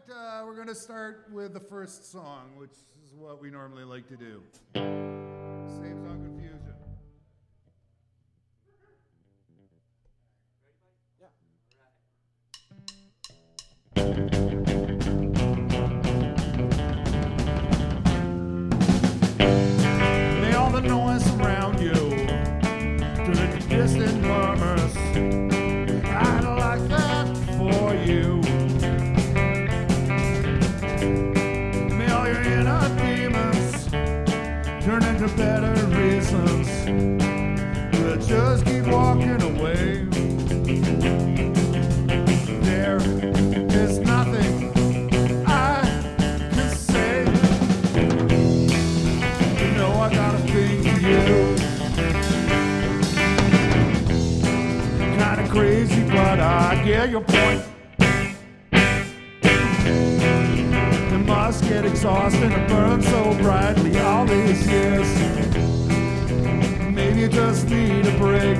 We're going to start with the first song, which is what we normally like to do. Saves on confusion. May all the noise around you turn into distant murmurs. I'd like that for you. May all your inner demons turn into better reasons to just keep walking away. There is nothing I can say. You know I got a thing for you. Kinda crazy, but I get your point. It must get exhausting to burn so brightly all these years. Maybe you just need a break.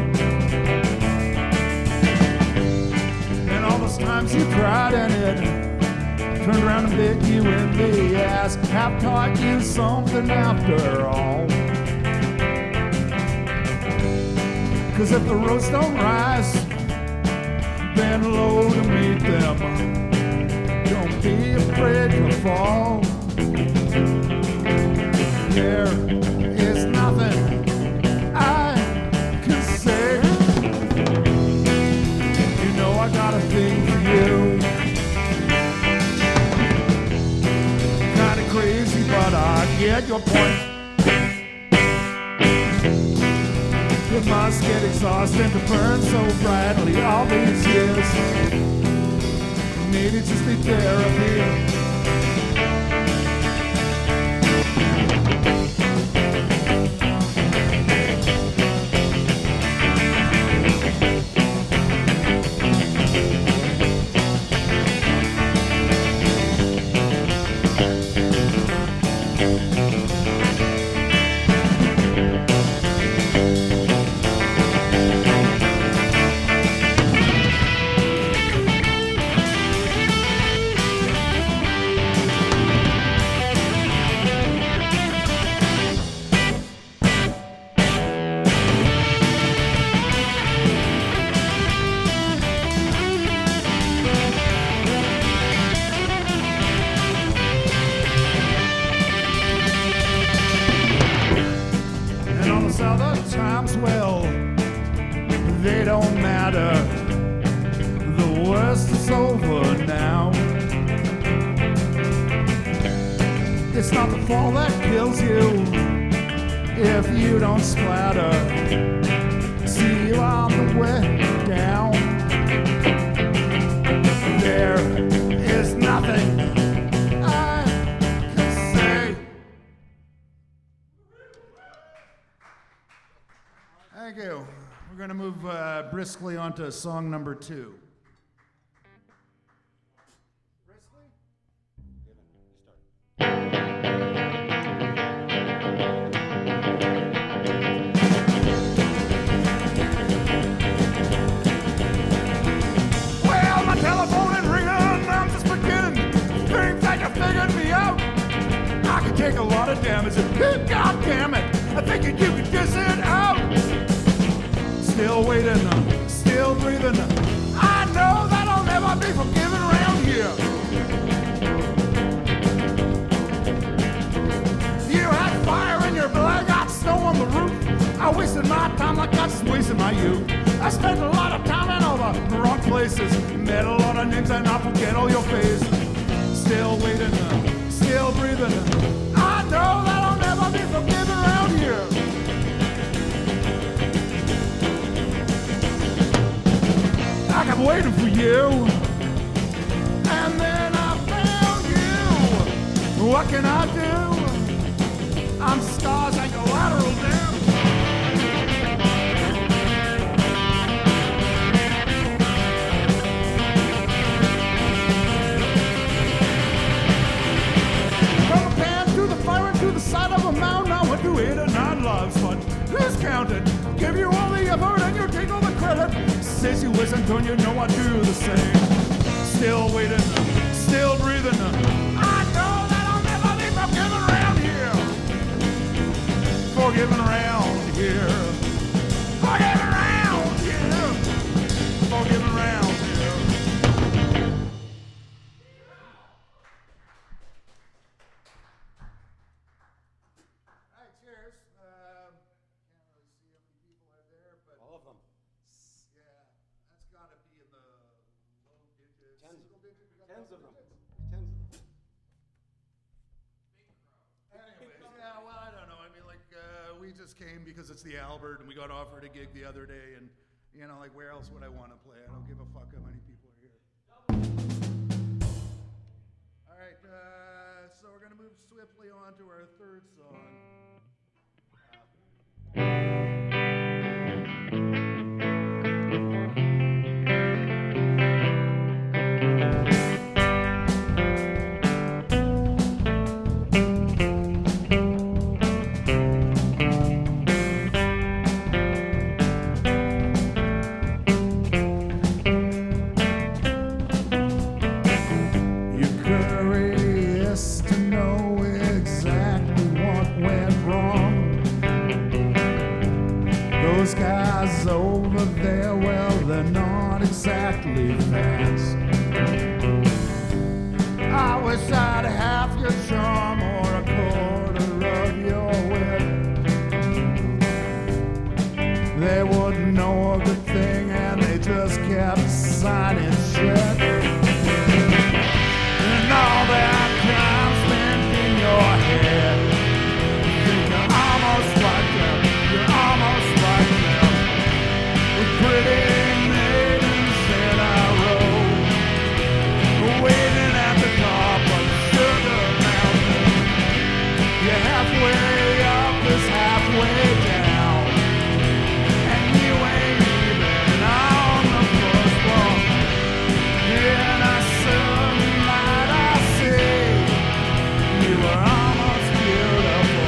And all those times you tried and it turned around and bit you in the ass have taught you something after all. 'Cause if the roads don't rise, bend low to meet them. Don't be afraid to fall. There is nothing I can say. You know I got a thing for you. Kinda crazy, but I get your point. It must get exhausting to burn so brightly all these years. Maybe just need therapy. Other times, well, they don't matter. The worst is over now. It's not the fall that kills you if you don't splatter. See you on the way down. There is nothing I can say. Thank you. We're going to move briskly on to song number 2. Briskly? Well, my telephone is ringing. I'm just beginning. Think that you figured me out. I could take a lot of damage. God damn it. I think you could dish it out. Still waiting, still breathing. I know that I'll never be forgiven around here. You had fire in your blood, got snow on the roof. I wasted my time like I just wasted my youth. I spent a lot of time in all the wrong places. Met a lot of names and I forget all your faces. Still waiting, still breathing. I know that I'll never be forgiven around here. I kept waiting for you, and then I found you. What can I do? I'm scars like a lateral dam. From a pan to the fire and to the side of a mountain, I went to 8 or 9 lives, but who's counted? Give you all the effort and you take all the credit. Says you listen, don't you know I do the same? Still waiting, still breathing. breathing. I know that I'll never be forgiven around here. Forgiven around here. Forgiven around here. Forgiven around here. All right, cheers. Can't really see how many people are there, but All of them. yeah, that's got to be in the low digits. Tens. Single digit, we got Tens of double them. digits. Tens of them. Anyways, yeah, well, I don't know. I mean, like, we just came because it's the Albert, and we got offered a gig the other day, and, you know, like, where else would I want to play? I don't give a fuck how many people are here. All right, so we're going to move swiftly on to our third song. Those guys over there, well, they're not exactly fans. I wish I'd half your charm or a quarter of your wit. They wouldn't know a good thing and they just kept signing shit. And all that time spent in your head, you're almost like them, you're almost like them. With pretty maidens in a row, waiting at the top of Sugar Mountain. You're halfway up, is halfway down, and you ain't even on the first floor. In a sunlight I see you were almost beautiful.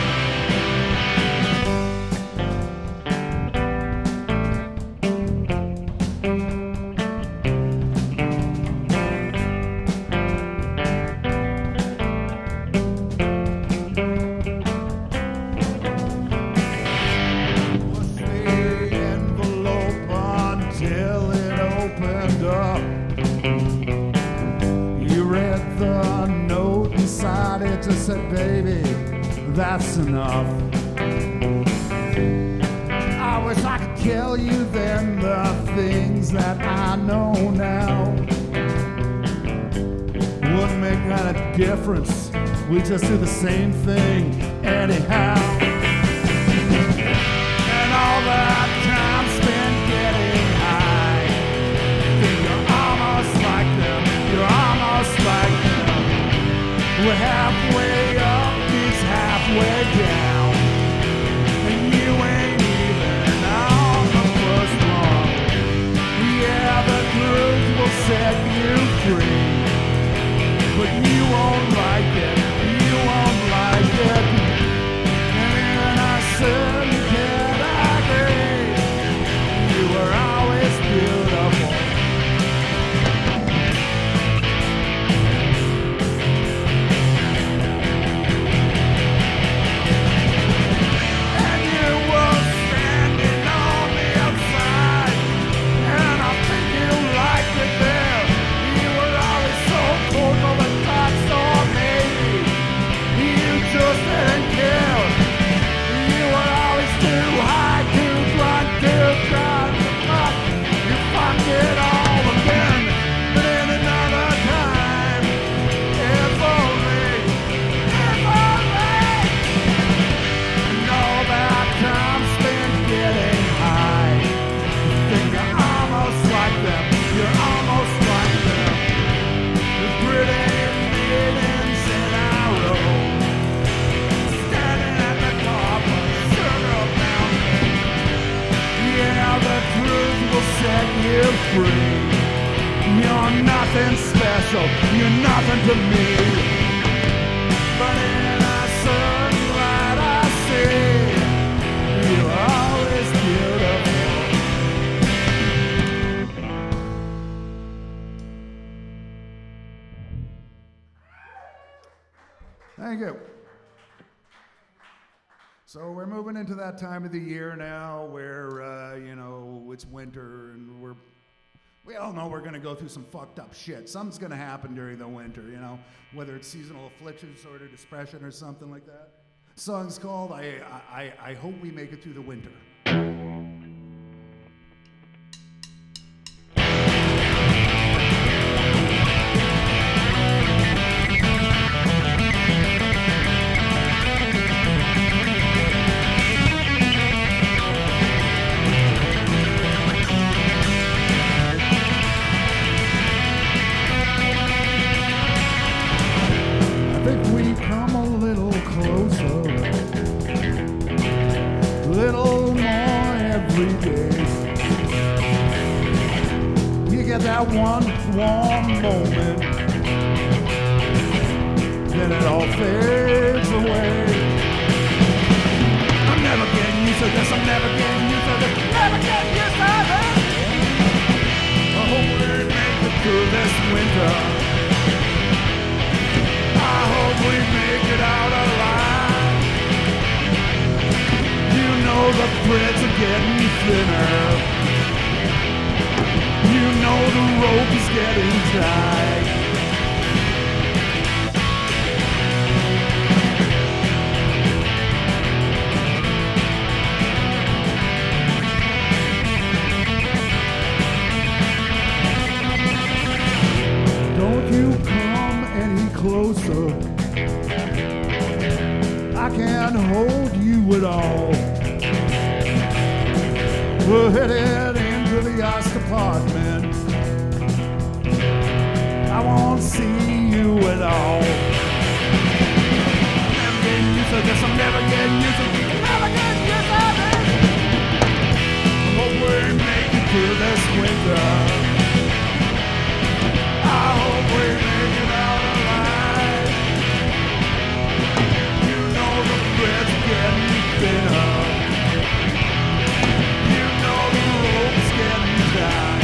Push the envelope until it opened up. You read the note inside it, just said, baby, that's enough. I wish I could tell you then the things that I know now. Wouldn't make kind of difference, we just do the same thing anyhow. And all that time spent getting high, think you're almost like them, you're almost like them. We're halfway up, he's halfway down, and you ain't even on the first rung. Yeah, the truth will set you free, but you won't like it, you won't like it. And I said, can I agree? You were always beautiful. And you were standing on the outside, and I think you liked it there. You were always so cold on the top, so maybe you just didn't care. You were always too high, too drunk, too drunk to fuck. You fucked it all again, but in another time. If only, if only. And all that time spent getting high, you think you're almost like them, you're almost like them. The pretty maidens in our row, standing at the top of Sugar Mountain. Yeah, the truth will set you free. You're nothing special, you're nothing to me. But in a sunlight I see you're always beautiful. Thank you. So we're moving into that time of the year now where, it's winter and we all know we're going to go through some fucked up shit. Something's going to happen during the winter, whether it's seasonal affliction, sort of depression or something like that. Song's called I Hope We Make It Through the Winter. That one warm moment, then it all fades away. I'm never getting used to this, I'm never getting used to this, never getting used to this. I hope we make it through this winter. I hope we make it out alive. You know the threads are getting thinner. You know the rope is getting tight. Don't you come any closer. I can't hold you at all. We're headed into the ice department. I won't see you at all. I'm never getting used to this, I'm never getting used to this, never getting used to this. I hope we make it through this winter. I hope we make it out alive. You know the threads are getting thinner. You know the rope's getting tight.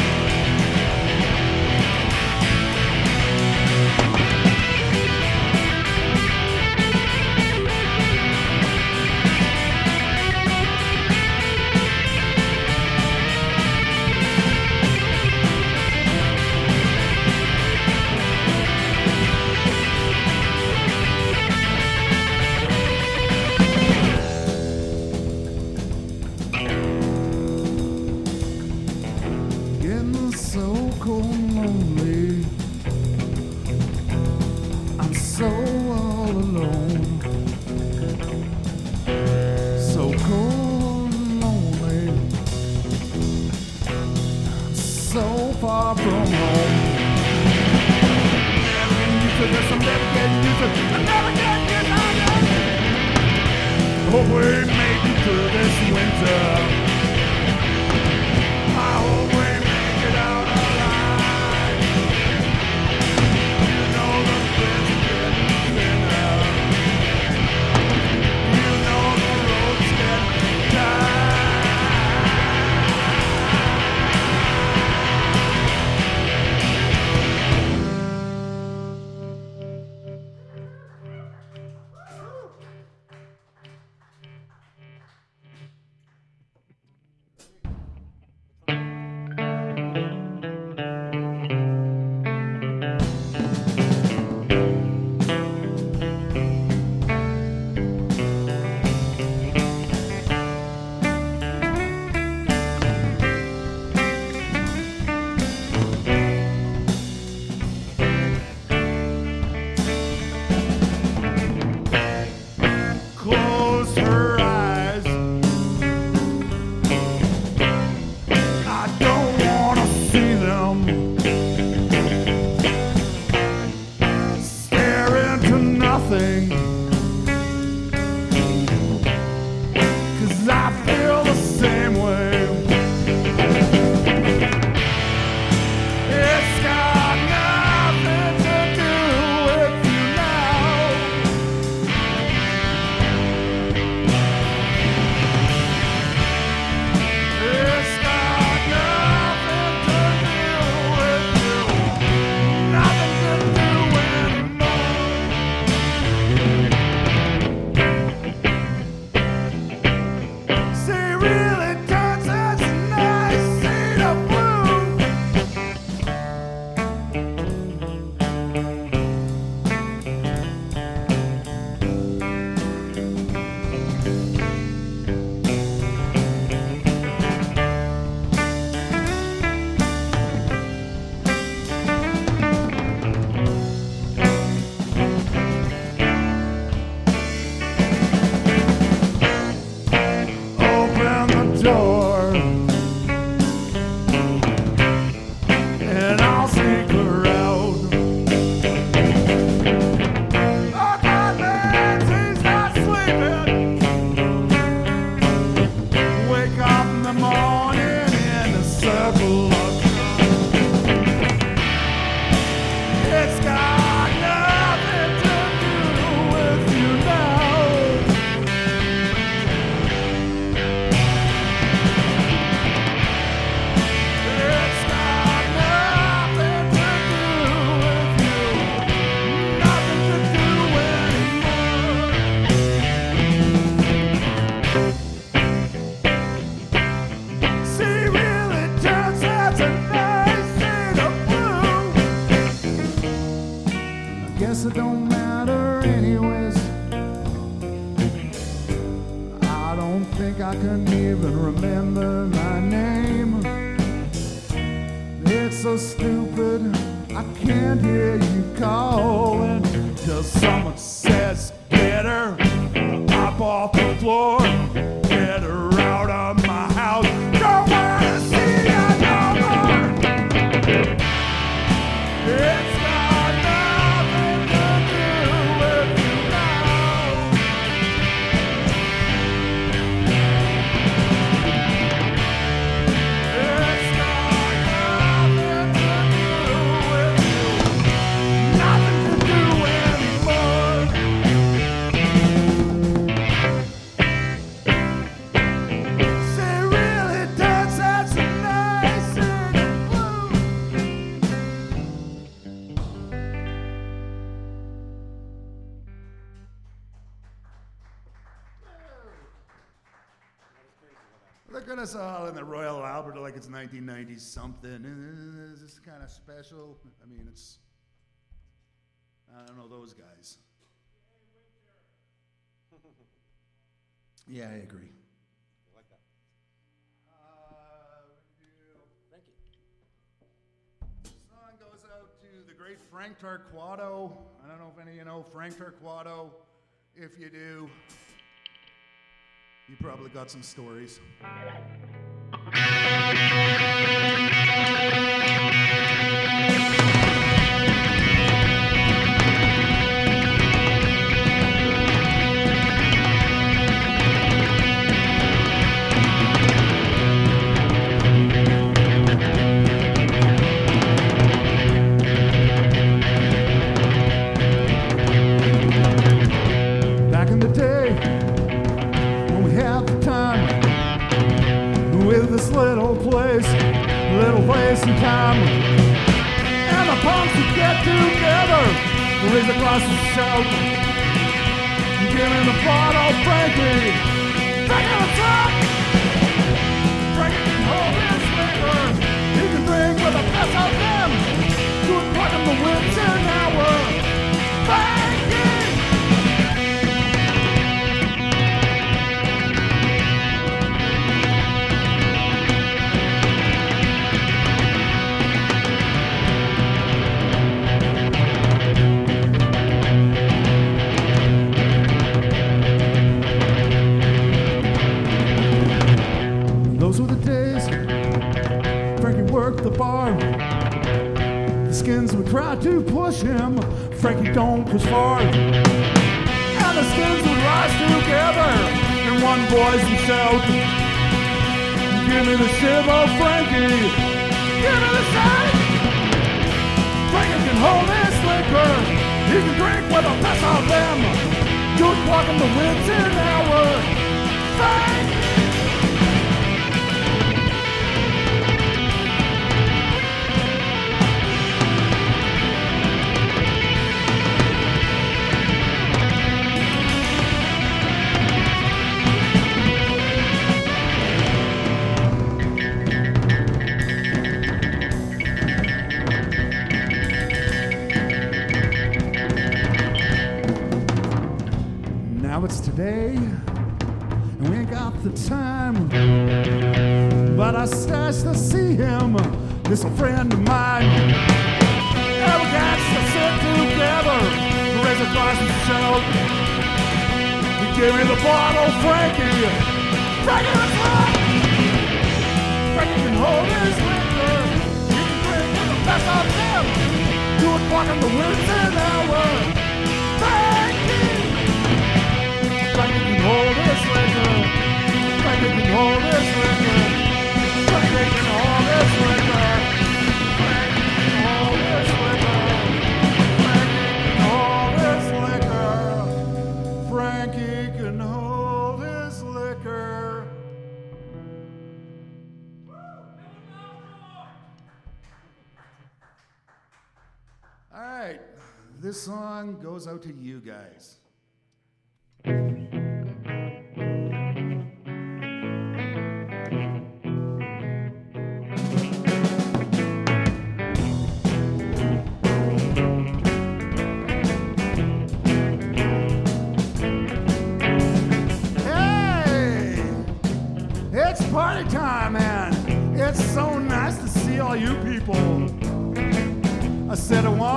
guess it don't matter anyways. I don't think I can even remember my name. It's so stupid, I can't hear you calling. Till someone says, get her up off the floor, get her out of my house. Don't wanna see her no more. It's got nothing to do with you now. It's got nothing to do with you. Nothing to do anymore. She really does have some nice in blue. Look at us all in the Royal Albert like it's 1990 something. Is this kind of special? I mean, it's, I don't know those guys. Yeah, I agree. I like that. Thank you. This song goes out to the great Frank Torquato. I don't know if any of you know Frank Torquato. If you do, you probably got some stories. Back in the day, when we had the time, with this little place and time, and the punks would get together, raise a glass and shout, give me the bottle, Frankie, Frankie the truck, Frankie can hold his liquor, he can drink with the best of them, do it part of the winter hour, Frankie. Those were the days Frankie worked the bar. The skins would try to push him, Frankie don't push far. And the skins would rise together in one voice and shout, give me the shiver, Frankie, give me the shake. Frankie can hold his liquor, he can drink with the best of them. You're walking the winter hour, Frankie. Now it's today, and we ain't got the time. But I stashed to see him, this old friend of mine. And we got to sit together, raise a glass and shout. He gave me the bottle, Frankie. Frankie the truck. Frankie can hold his liquor, he can drink with the best of them. Do it walking the winter hour, Frankie. Frankie can hold his liquor. Frankie can hold his liquor. Frankie can hold his liquor. Frankie can hold his liquor. Frankie can hold his liquor. All right, this song goes out to you guys.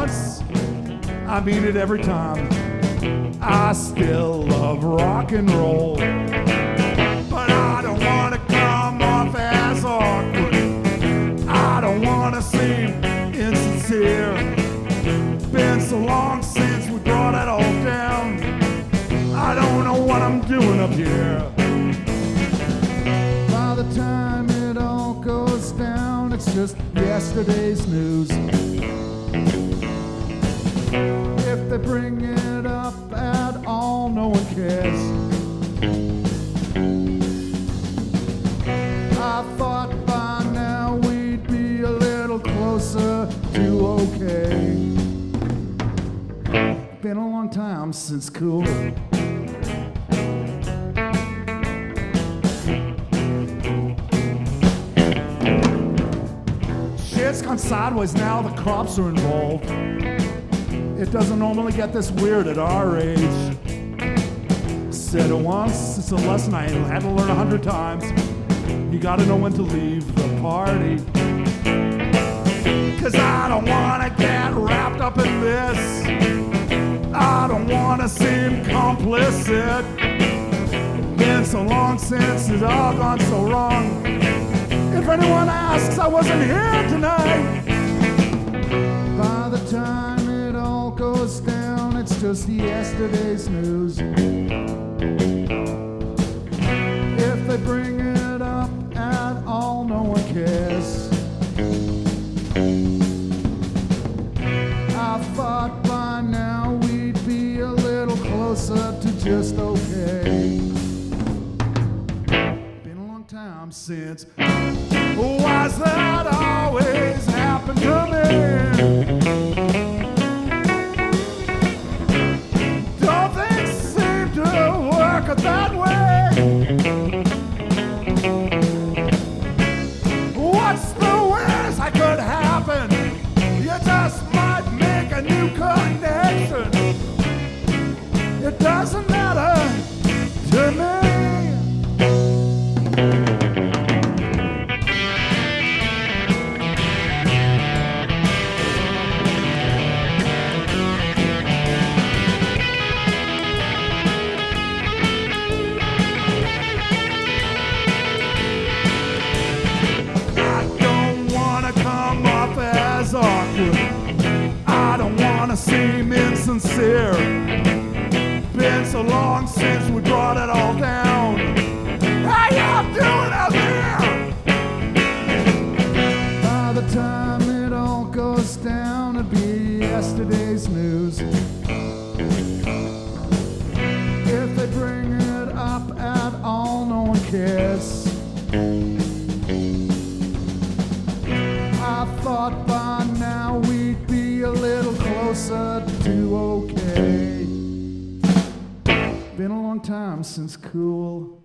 once, I mean it every time. I still love rock and roll, but I don't want to come off as awkward. I don't want to seem insincere. Been so long since we brought it all down. I don't know what I'm doing up here. By the time it all goes down, it's just yesterday's news. If they bring it up at all, no one cares. I thought by now we'd be a little closer to okay. Been a long time since cool. Shit's gone sideways now, the cops are involved. It doesn't normally get this weird at our age. Said it once, it's a lesson I had to learn 100 times. You gotta know when to leave the party. 'Cause I don't wanna get wrapped up in this. I don't wanna seem complicit. Been so long since it's all gone so wrong. If anyone asks, I wasn't here tonight. By the time it all goes down, it's just yesterday's news. If they bring it up at all, no one cares. I thought by now we'd be a little closer to just okay. Been a long time since. Why's that always happen to me? Don't things seem to work that way? What's the worst that could happen? You just might make a new connection. It doesn't matter to me. I don't wanna seem insincere. Been so long since we brought it all down. How y'all doing out there? By the time it all goes down, it'll be yesterday's news. If they bring it up at all, no one cares. I thought by now we'd be a little closer to okay. Been a long time since cool.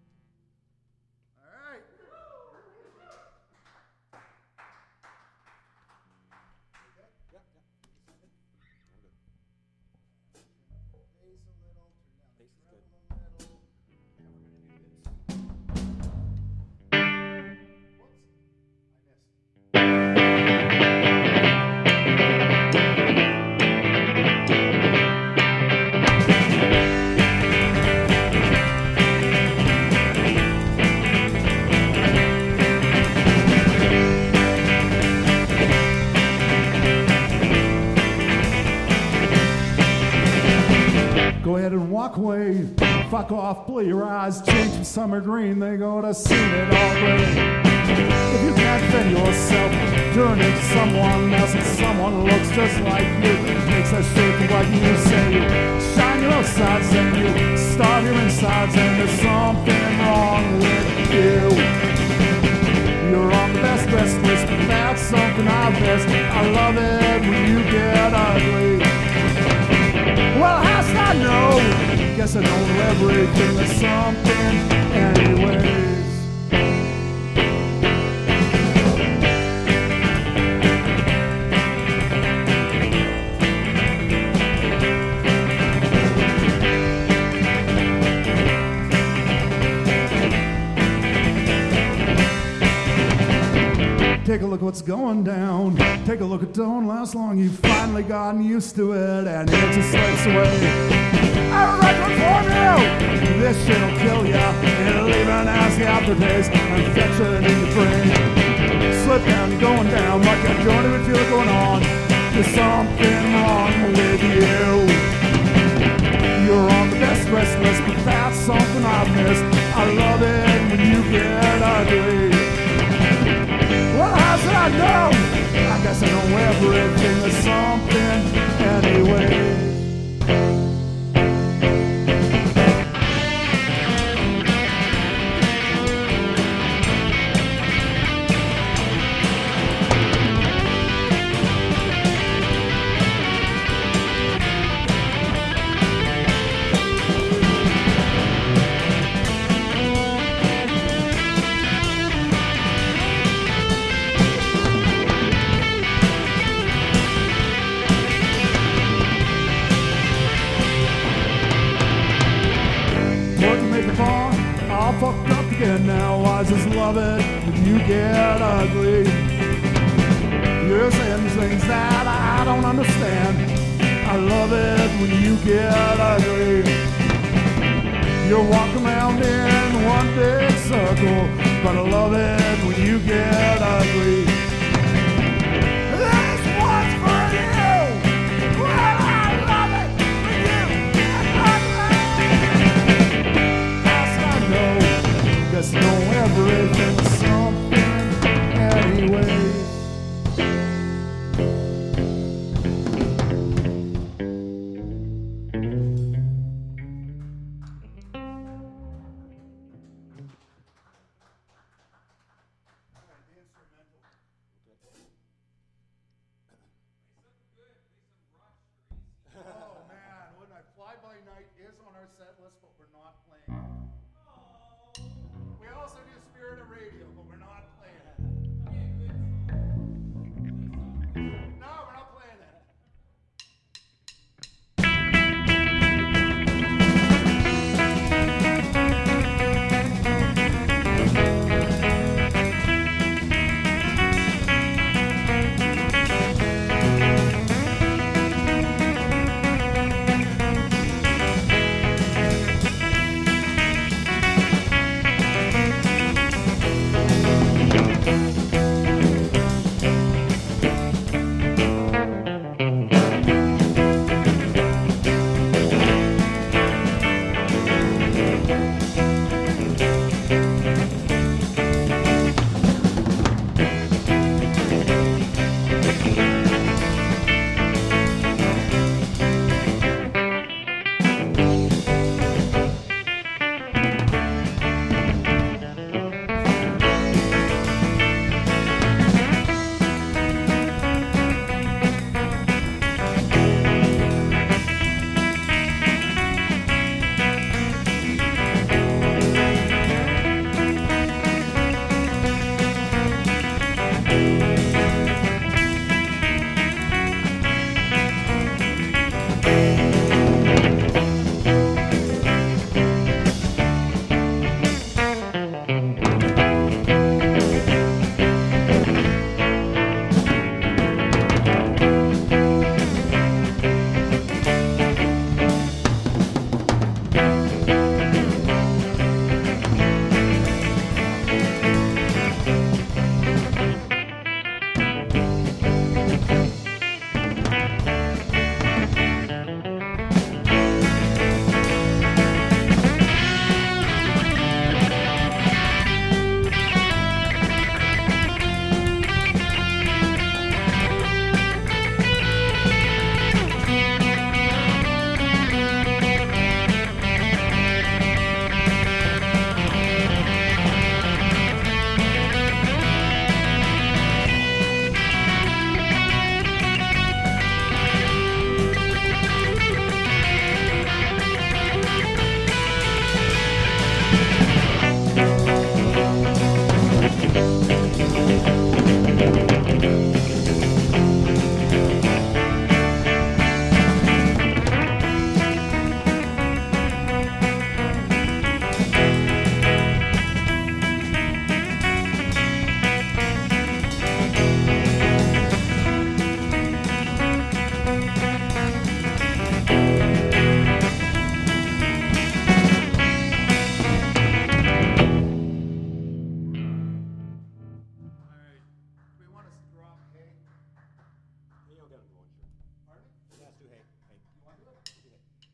Go ahead and walk away, fuck off, blue your eyes, change from summer green, they go to seen it already. If you can't fend yourself, turn into someone else, and someone looks just like you, makes a shape of what you say. Shine your outsides and you starve your insides, and there's something wrong with you. You're on the best dressed list, but that's something I've missed. I love it when you get ugly. Well, how should I know? Guess I don't know everything, there's something anyways. Take a look at what's going down. Take a look, it don't last long. You've finally gotten used to it, and it just slips away. Alright, good for you. This shit'll kill ya. It'll leave an nasty aftertaste, infection in your brain. Slip down, you're going down, like you don't even feel it going on. There's something wrong with you. You're on the best rest list, but that's something I've missed. I love it when you get ugly. Well, how should I know? I guess I know everything. There's something anyway. All fucked up again now. I just love it when you get ugly. You're saying things that I don't understand. I love it when you get ugly. You're walking around in one big circle, but I love it when you get ugly. This one's for you. Well, I love it when you get ugly. Guess know everything's something anyway. Oh man, when I Fly By Night is on our set list, but we're not playing. We also do Spirit of Radio, but we're not playing it. No, we're not playing it.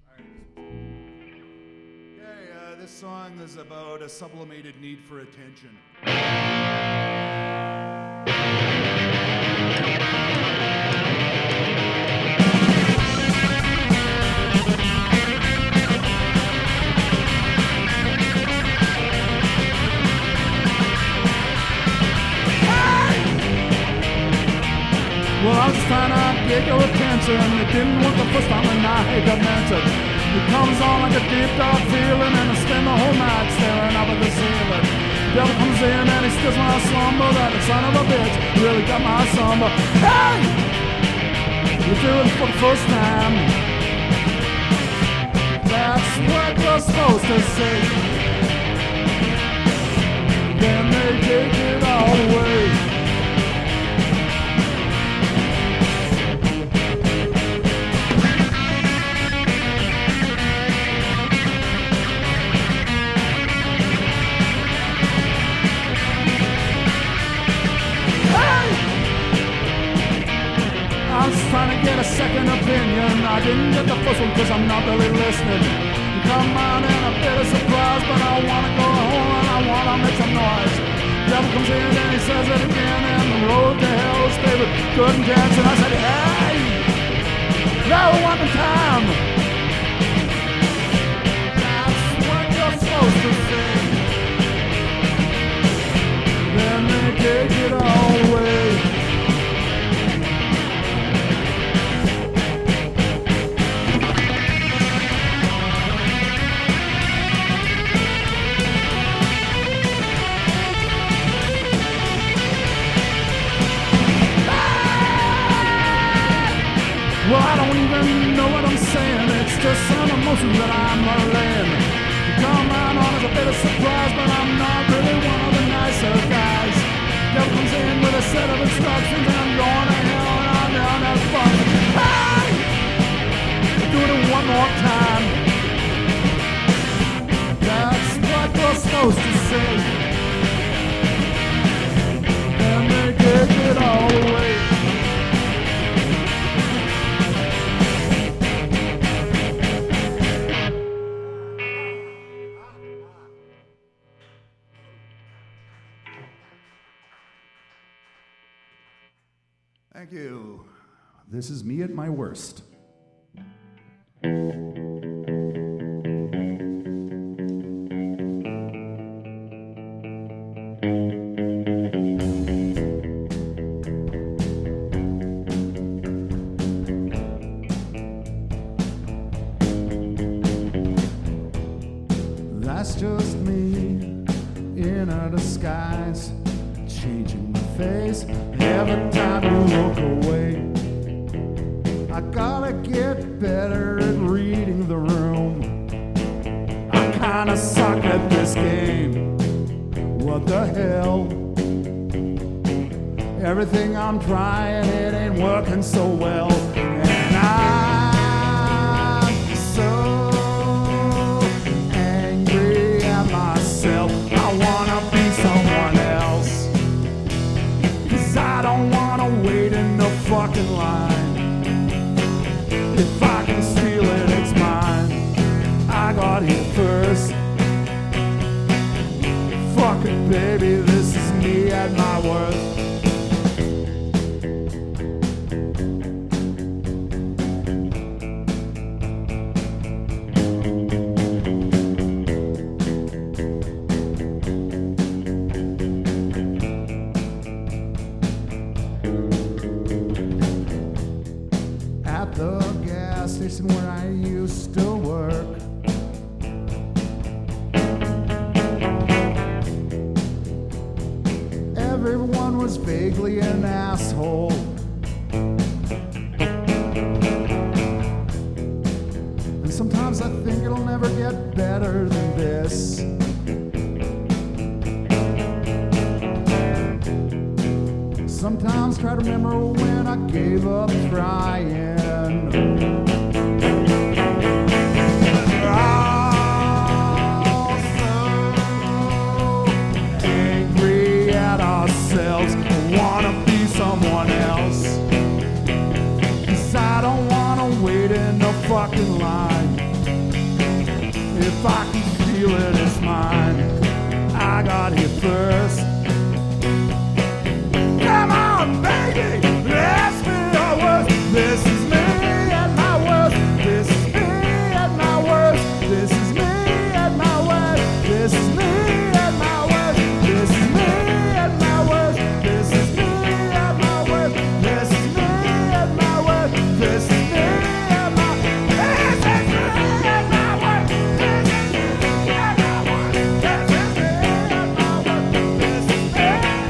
This song is about a sublimated need for attention. Well, I was trying to get your attention. It didn't work the first time, and I hate to mention. It comes on like a deep dark feeling, and I spend the whole night staring up at the ceiling. Devil comes in and he steals my slumber. That son of a bitch really got my slumber. Hey! You're doing it for the first time. That's what you're supposed to say. Then they take it all away. I was trying to get a second opinion. I didn't get the first one because I'm not really listening. You come on in a bit of surprise, but I want to go home and I want to make some noise. Devil comes in and he says it again, and the road to hell is paved with good intents. And I said, hey, now one time. That's what you're supposed to say. Then they take it all away. Well, I don't even know what I'm saying. It's just some emotion that I'm relaying. You come on as a bit of surprise, but I'm not really one of the nicer guys. Devil comes in with a set of instructions, and I'm going to hell, and I'm down that fun. Hey! Doing it one more time. That's what you're supposed to say. And they take it all away. Thank you. This is me at my worst. That's just me in a disguise, changing my face every time you look away. I gotta get better at reading the room. I kinda suck at this game. What the hell? Everything I'm trying, it ain't working so well. And I'm so angry at myself. I wanna be someone else. I don't wanna wait in the fucking line. If I can steal it, it's mine. I got here first. Fuck it, baby, this is me at my worst. Where I used to work, everyone was vaguely an asshole. And sometimes I think it'll never get better than this. Sometimes try to remember when I gave up trying. Wanna be someone else. 'Cause I don't wanna wait in the fucking line. if I can feel it, it's mine. I got here first. Come on, baby, let's be our worst. This is me at my worst. This is me at my worst. This is me at my worst. This is me at my worst. This is me at my worst. This is me at my worst. This is me at my worst. This is me at my worst. This is me at my worst. This is me at my worst. This is me at my worst. This is me.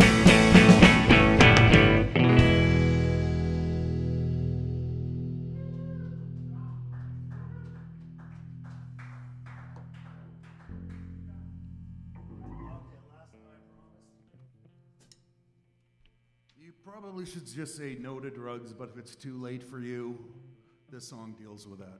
You probably should just say no to drugs, but if it's too late for you, this song deals with that.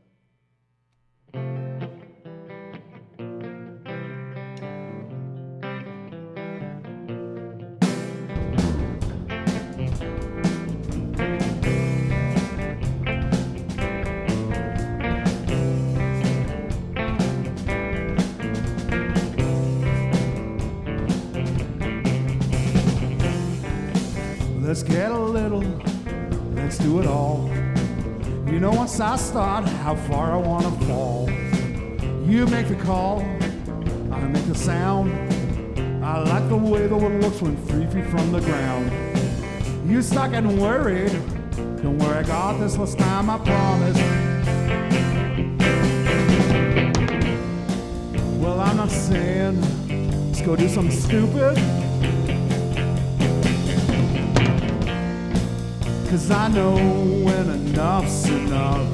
Let's get a little, let's do it all. You know once I start, how far I wanna fall. You make the call, I make the sound. I like the way the one looks when 3 feet from the ground. You start getting worried, don't worry, I got this last time, I promise. Well, I'm not saying, let's go do something stupid. 'Cause I know when enough's enough.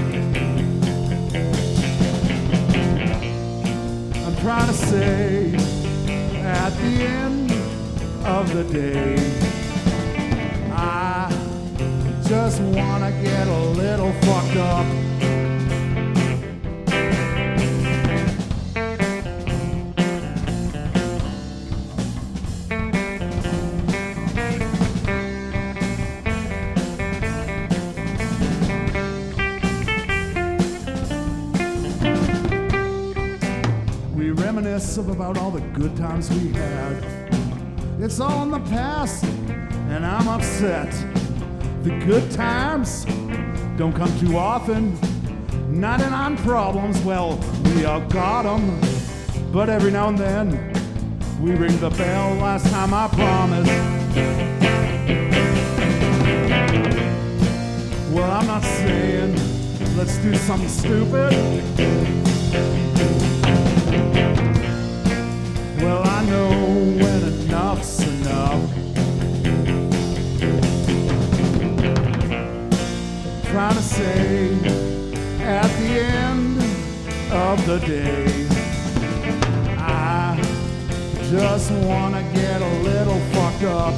I'm trying to say, at the end of the day, I just wanna get a little fucked up. About all the good times we had. It's all in the past, and I'm upset. The good times don't come too often. 99 problems, well, we all got them. But every now and then, we ring the bell. Last time I promised. Well, I'm not saying let's do something stupid. Well, I know when enough's enough. Trying to say, at the end of the day, I just wanna get a little fucked up.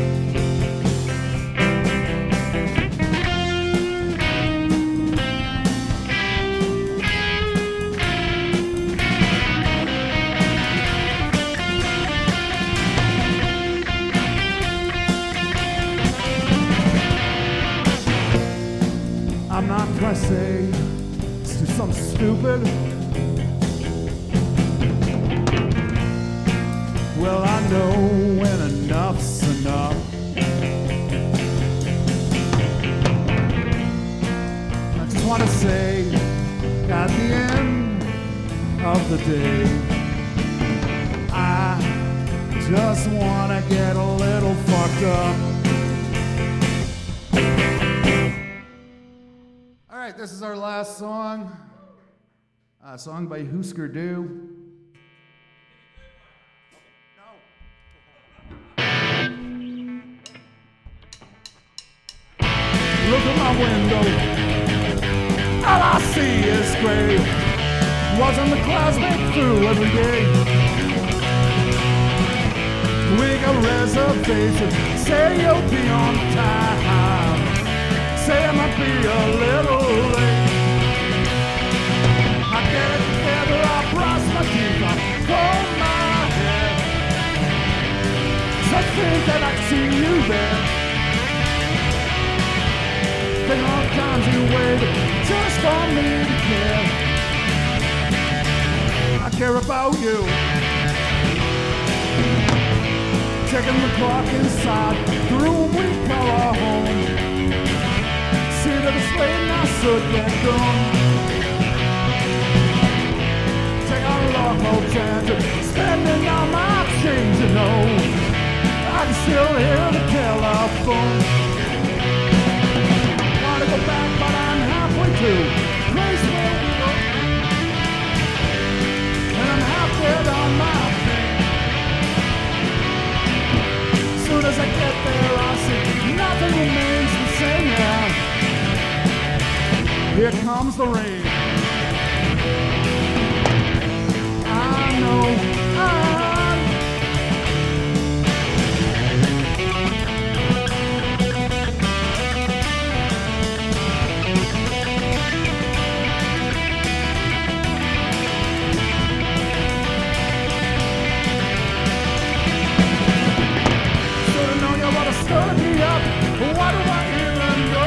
I'm not trying to say, let's do something stupid. Well, I know when enough's enough. I just want to say, at the end of the day, I just want to get a little fucked up. All right, this is our last song. A song by Husker Du. Look at my window, all I see is gray. Watching the clouds make through every day. We got reservations, say you'll be on time. Say I might be a little late. I get it together, I brush my teeth, I comb my hair. So I think that I can see you there. Been long times you waited just for me to care. care about you. Checking the clock inside the room we call our home. See that it's late now, so get gone. Take out a long hotel, spending all my change, you know. I can still hear the telephone. Wanna go back, but I'm halfway to the place where we were. And I'm half dead on my feet. As soon as I get there, I see nothing remains the same now. Here comes the rain. I know. Stood me up, why do I even go?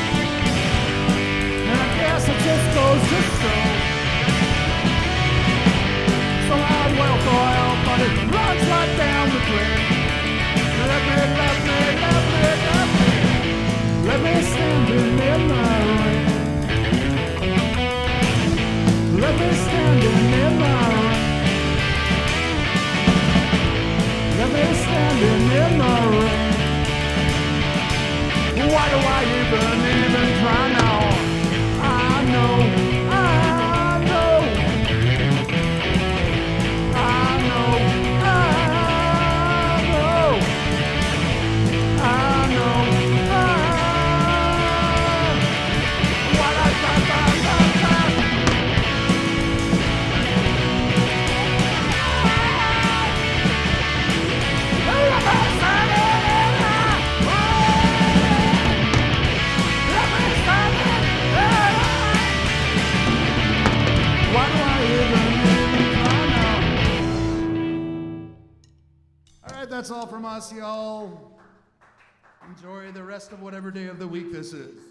And I guess it just goes to show. So I'd welcome oil, but it runs right down the drain. Let me standing in the rain. Let me standing in the rain. Let me standing in the rain. Why do I even try now? I know, I know, I know, I know, I know, what I That's all from us, y'all. Enjoy the rest of whatever day of the week this is.